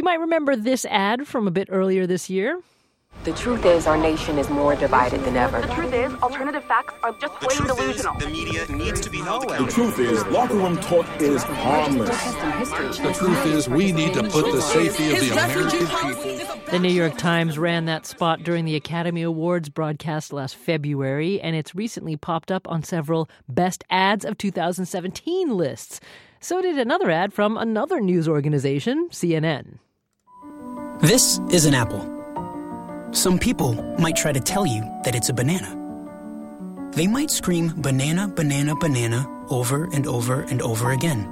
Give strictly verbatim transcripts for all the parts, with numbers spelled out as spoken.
You might remember this ad from a bit earlier this year. The truth is, our nation is more divided than ever. The truth is, alternative facts are just the plain truth delusional. Is, the media needs to be held accountable. The truth is, locker room talk is harmless. The truth is, we need to put the safety of the American people. The New York Times ran that spot during the Academy Awards broadcast last February, and it's recently popped up on several Best Ads of two thousand seventeen lists. So did another ad from another news organization, C N N. This is an apple. Some people might try to tell you that it's a banana. They might scream banana, banana, banana over and over and over again.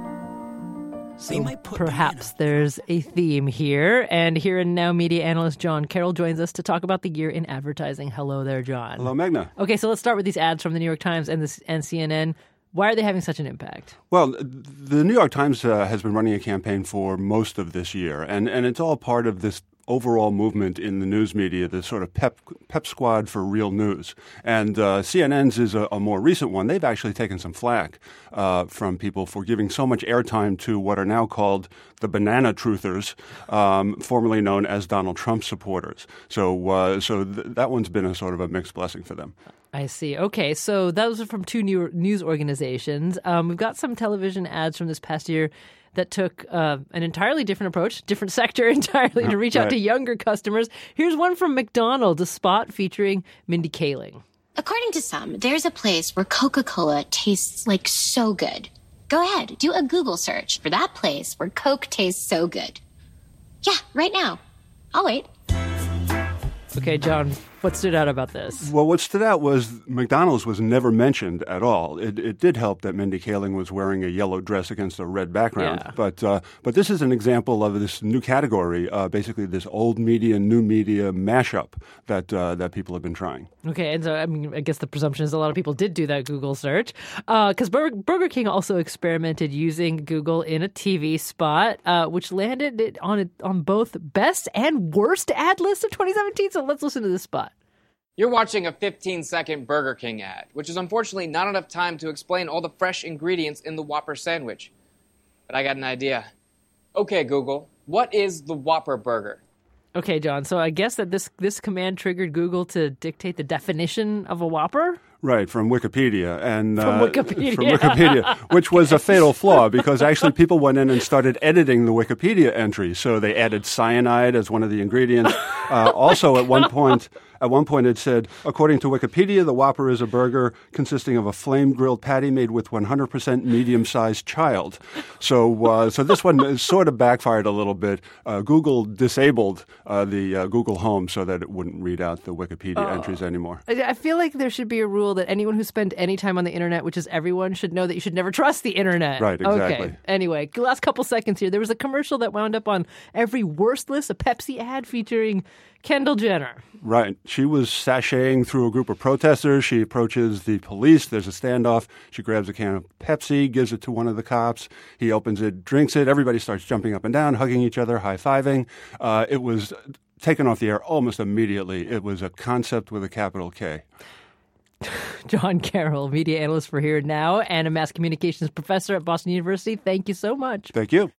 So perhaps there's a theme here. And here and now, media analyst John Carroll joins us to talk about the year in advertising. Hello there, John. Hello, Meghna. Okay, so let's start with these ads from the New York Times and, the, and C N N. Why are they having such an impact? Well, the New York Times uh, has been running a campaign for most of this year, and, and it's all part of this overall movement in the news media, the sort of pep pep squad for real news. And uh, C N N's is a, a more recent one. They've actually taken some flack uh, from people for giving so much airtime to what are now called the banana truthers, um, formerly known as Donald Trump supporters. So, uh, so th- that one's been a sort of a mixed blessing for them. I see. Okay, so those are from two new news organizations. Um, we've got some television ads from this past year that took uh, an entirely different approach, different sector entirely, to reach out Right. to younger customers. Here's one from McDonald's, a spot featuring Mindy Kaling. According to some, there's a place where Coca-Cola tastes like so good. Go ahead, do a Google search for that place where Coke tastes so good. Yeah, right now. I'll wait. Okay, John, what stood out about this? Well, what stood out was McDonald's was never mentioned at all. It, it did help that Mindy Kaling was wearing a yellow dress against a red background. Yeah. But uh, but this is an example of this new category, uh, basically this old media, new media mashup that uh, that people have been trying. Okay, and so I mean, I guess the presumption is a lot of people did do that Google search, because uh, Burger, Burger King also experimented using Google in a T V spot, uh, which landed it on it on both best and worst ad lists of twenty seventeen. So let's listen to this spot. You're watching a fifteen-second Burger King ad, which is unfortunately not enough time to explain all the fresh ingredients in the Whopper sandwich. But I got an idea. Okay, Google, what is the Whopper burger? Okay, John, so I guess that this this command triggered Google to dictate the definition of a Whopper? Right, from Wikipedia. and From uh, Wikipedia. From Wikipedia, which was a fatal flaw because actually people went in and started editing the Wikipedia entry. So they added cyanide as one of the ingredients. Uh, also, at one point, at one point it said, according to Wikipedia, the Whopper is a burger consisting of a flame-grilled patty made with one hundred percent medium-sized child. So, uh, so this one sort of backfired a little bit. Uh, Google disabled uh, the uh, Google Home so that it wouldn't read out the Wikipedia Oh. entries anymore. I I feel like there should be a rule that anyone who spent any time on the internet, which is everyone, should know that you should never trust the internet. Right, exactly. Okay. Anyway, last couple seconds here. There was a commercial that wound up on every worst list, a Pepsi ad featuring Kendall Jenner. Right. She was sashaying through a group of protesters. She approaches the police. There's a standoff. She grabs a can of Pepsi, gives it to one of the cops. He opens it, drinks it. Everybody starts jumping up and down, hugging each other, high-fiving. Uh, it was taken off the air almost immediately. It was a concept with a capital K. John Carroll, media analyst for Here and Now and a mass communications professor at Boston University. Thank you so much. Thank you.